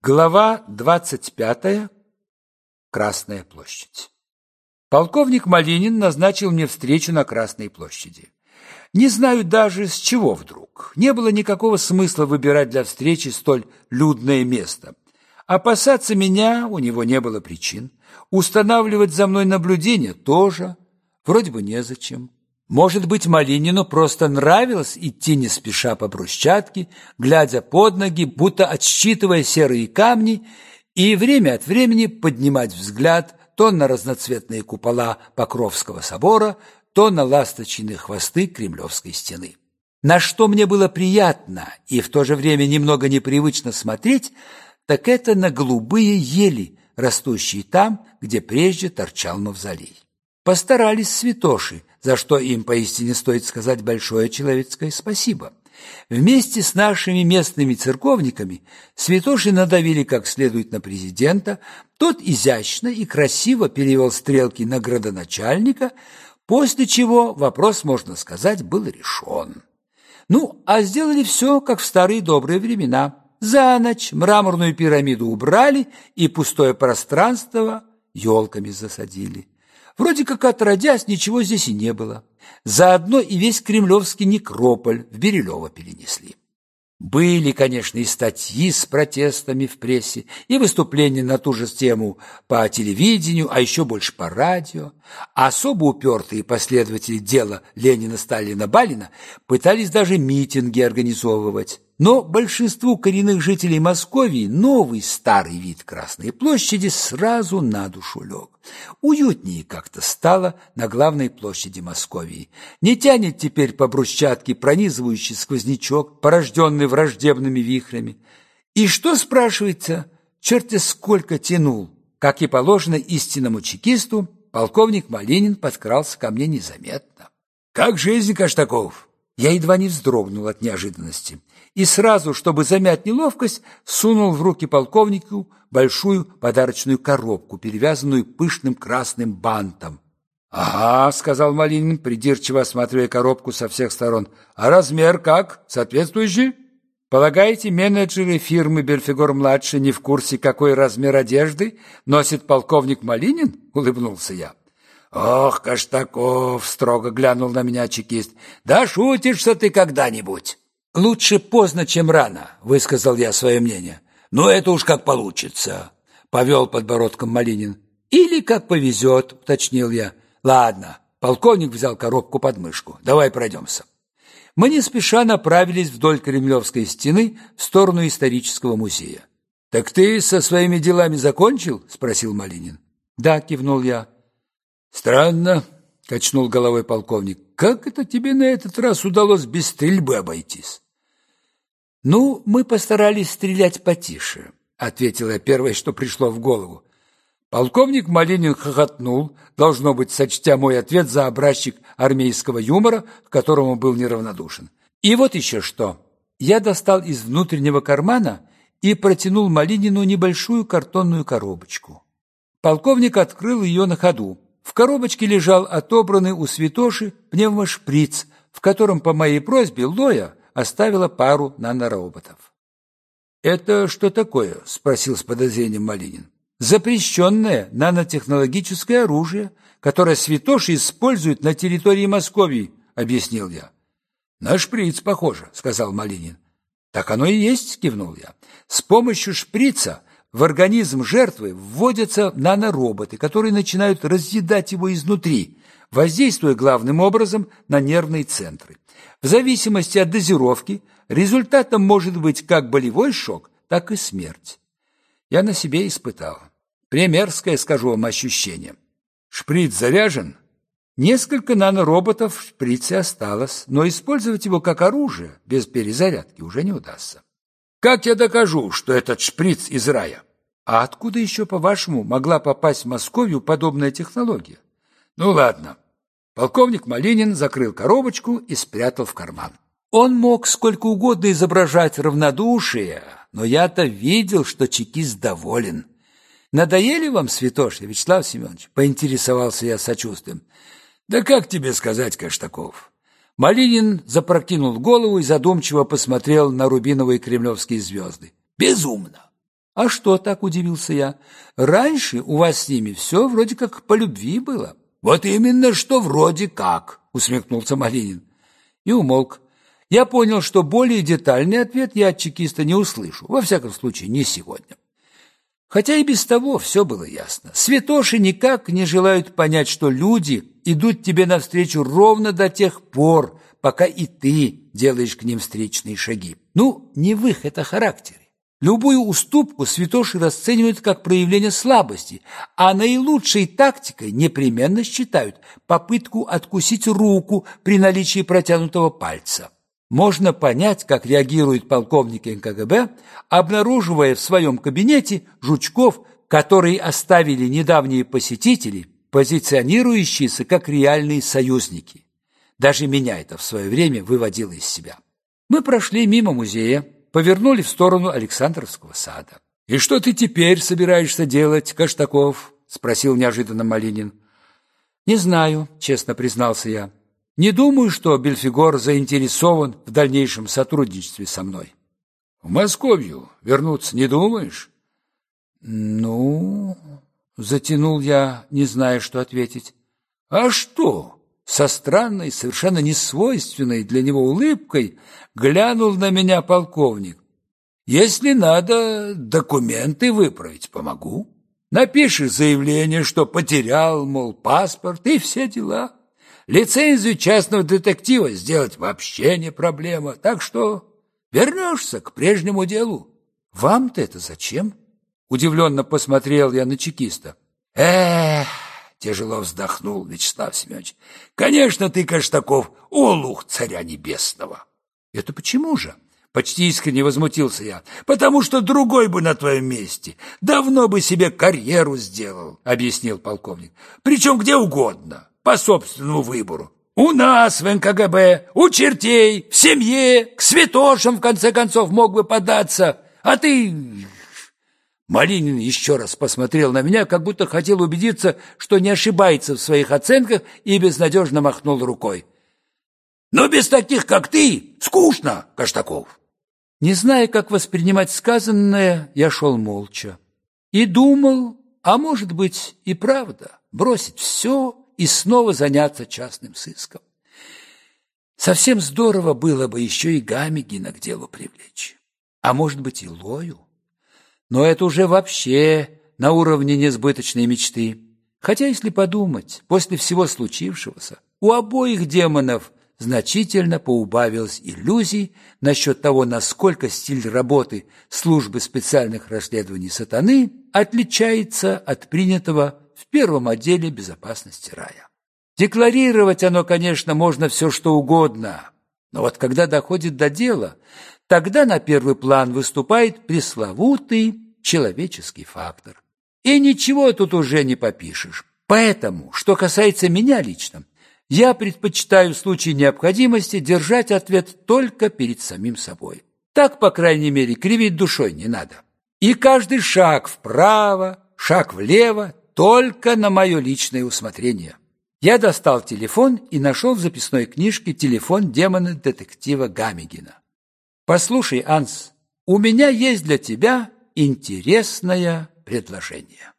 Глава 25. Красная площадь. Полковник Малинин назначил мне встречу на Красной площади. Не знаю даже, с чего вдруг. Не было никакого смысла выбирать для встречи столь людное место. Опасаться меня у него не было причин. Устанавливать за мной наблюдение тоже вроде бы незачем. Может быть, Малинину просто нравилось идти не спеша по брусчатке, глядя под ноги, будто отсчитывая серые камни, и время от времени поднимать взгляд то на разноцветные купола Покровского собора, то на ласточкиные хвосты Кремлевской стены. На что мне было приятно и в то же время немного непривычно смотреть, так это на голубые ели, растущие там, где прежде торчал мавзолей. Постарались святоши, за что им поистине стоит сказать большое человеческое спасибо. Вместе с нашими местными церковниками святоши надавили как следует на президента, тот изящно и красиво перевел стрелки на градоначальника, после чего вопрос, можно сказать, был решен. А сделали все, как в старые добрые времена. За ночь мраморную пирамиду убрали и пустое пространство елками засадили. Вроде как отродясь, ничего здесь и не было. Заодно и весь кремлевский некрополь в Бирюлево перенесли. Были, конечно, и статьи с протестами в прессе, и выступления на ту же тему по телевидению, а еще больше по радио. Особо упертые последователи дела Ленина-Сталина-Балина пытались даже митинги организовывать. Но большинству коренных жителей Московии новый старый вид Красной площади сразу на душу лег. Уютнее как-то стало на главной площади Московии. Не тянет теперь по брусчатке пронизывающий сквознячок, порожденный враждебными вихрями. И что, спрашивается, черти сколько тянул? Как и положено истинному чекисту, полковник Малинин подкрался ко мне незаметно. «Как жизнь, Каштаков?» Я едва не вздрогнул от неожиданности и сразу, чтобы замять неловкость, сунул в руки полковнику большую подарочную коробку, перевязанную пышным красным бантом. «Ага», — сказал Малинин, придирчиво осматривая коробку со всех сторон. «А размер как? Соответствующий?» «Полагаете, менеджеры фирмы «Бельфигор-младший» не в курсе, какой размер одежды носит полковник Малинин?» — улыбнулся я. «Ох, Каштаков!» — строго глянул на меня чекист. «Да шутишься ты когда-нибудь!» «Лучше поздно, чем рано», — высказал я свое мнение. «Ну, это уж как получится», — повел подбородком Малинин. «Или как повезет», — уточнил я. «Ладно», — полковник взял коробку под мышку. «Давай пройдемся». Мы не спеша направились вдоль Кремлевской стены в сторону исторического музея. «Так ты со своими делами закончил?» — спросил Малинин. «Да», — кивнул я. «Странно», — качнул головой полковник. «Как это тебе на этот раз удалось без стрельбы обойтись?» «Мы постарались стрелять потише», — ответил я первое, что пришло в голову. Полковник Малинин хохотнул, должно быть, сочтя мой ответ за образчик армейского юмора, к которому был неравнодушен. И вот еще что. Я достал из внутреннего кармана и протянул Малинину небольшую картонную коробочку. Полковник открыл ее на ходу. В коробочке лежал отобранный у святоши пневмошприц, в котором по моей просьбе Лоя оставила пару нанороботов. «Это что такое?» – спросил с подозрением Малинин. «Запрещенное нанотехнологическое оружие, которое святоши используют на территории Московии», – объяснил я. «На шприц похоже», – сказал Малинин. «Так оно и есть», – кивнул я. «С помощью шприца в организм жертвы вводятся нанороботы, которые начинают разъедать его изнутри, воздействуя главным образом на нервные центры. В зависимости от дозировки результатом может быть как болевой шок, так и смерть. Я на себе испытал. Примерское, скажу вам, ощущение. Шприц заряжен? Несколько нанороботов в шприце осталось, но использовать его как оружие без перезарядки уже не удастся. Как я докажу, что этот шприц из рая? А откуда еще, по-вашему, могла попасть в Московию подобная технология? Ну ладно. Полковник Малинин закрыл коробочку и спрятал в карман. Он мог сколько угодно изображать равнодушие, но я-то видел, что чекист доволен. «Надоели вам святоши, Вячеслав Семенович?» — поинтересовался я сочувствием. «Да как тебе сказать, Каштаков?» Малинин запрокинул голову и задумчиво посмотрел на рубиновые кремлевские звезды. «Безумно! «А что так?» – удивился я. «Раньше у вас с ними все вроде как по любви было». «Вот именно, что вроде как», – усмехнулся Малинин. И умолк. Я понял, что более детальный ответ я от чекиста не услышу, во всяком случае, не сегодня. Хотя и без того все было ясно. Святоши никак не желают понять, что люди идут тебе навстречу ровно до тех пор, пока и ты делаешь к ним встречные шаги. Ну, не в их это характере. Любую уступку святоши расценивают как проявление слабости, а наилучшей тактикой непременно считают попытку откусить руку при наличии протянутого пальца. Можно понять, как реагируют полковники НКГБ, обнаруживая в своем кабинете жучков, которые оставили недавние посетители, позиционирующиеся как реальные союзники. Даже меня это в свое время выводило из себя. Мы прошли мимо музея, повернули в сторону Александровского сада. «И что ты теперь собираешься делать, Каштаков?» – спросил неожиданно Малинин. «Не знаю», – честно признался я. «Не думаю, что Бельфигор заинтересован в дальнейшем сотрудничестве со мной». «В Московию вернуться не думаешь?» «Ну...» – затянул я, не зная, что ответить. «А что?» Со странной, совершенно несвойственной для него улыбкой глянул на меня полковник. «Если надо документы выправить, помогу. Напишешь заявление, что потерял, мол, паспорт и все дела. Лицензию частного детектива сделать вообще не проблема, так что вернешься к прежнему делу». «Вам-то это зачем?» Удивленно посмотрел я на чекиста. Тяжело вздохнул Вячеслав Семенович. «Конечно ты, Каштаков, олух царя небесного». «Это почему же?» Почти искренне возмутился я. «Потому что другой бы на твоем месте давно бы себе карьеру сделал», объяснил полковник. «Причем где угодно, по собственному выбору. У нас в НКГБ, у чертей, в семье, к святошам, в конце концов, мог бы податься. А ты...» Малинин еще раз посмотрел на меня, как будто хотел убедиться, что не ошибается в своих оценках, и безнадежно махнул рукой. «Но без таких, как ты, скучно, Каштаков». Не зная, как воспринимать сказанное, я шел молча. И думал, а может быть и правда, бросить все и снова заняться частным сыском. Совсем здорово было бы еще и Гамегина к делу привлечь. А может быть и Лою. Но это уже вообще на уровне несбыточной мечты. Хотя, если подумать, после всего случившегося, у обоих демонов значительно поубавилось иллюзий насчет того, насколько стиль работы службы специальных расследований сатаны отличается от принятого в первом отделе безопасности рая. Декларировать оно, конечно, можно все что угодно, но вот когда доходит до дела, тогда на первый план выступает пресловутый человеческий фактор. И ничего тут уже не попишешь. Поэтому, что касается меня лично, я предпочитаю в случае необходимости держать ответ только перед самим собой. Так, по крайней мере, кривить душой не надо. И каждый шаг вправо, шаг влево только на мое личное усмотрение. Я достал телефон и нашел в записной книжке телефон демона-детектива Гамегина. «Послушай, Анс, у меня есть для тебя интересное предложение».